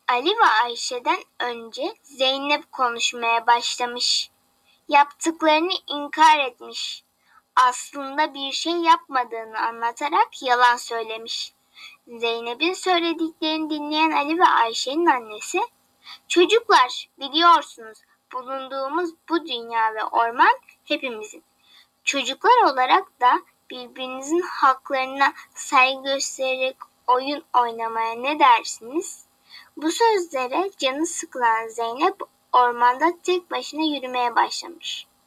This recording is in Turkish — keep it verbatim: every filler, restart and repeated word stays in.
Ali ve Ayşe'den önce Zeynep konuşmaya başlamış. Yaptıklarını inkar etmiş. Aslında bir şey yapmadığını anlatarak yalan söylemiş. Zeynep'in söylediklerini dinleyen Ali ve Ayşe'nin annesi, "Çocuklar, biliyorsunuz bulunduğumuz bu dünya ve orman hepimizin. Çocuklar olarak da birbirinizin haklarına saygı göstererek oyun oynamaya ne dersiniz?" Bu sözlere canı sıkılan Zeynep ormanda tek başına yürümeye başlamış.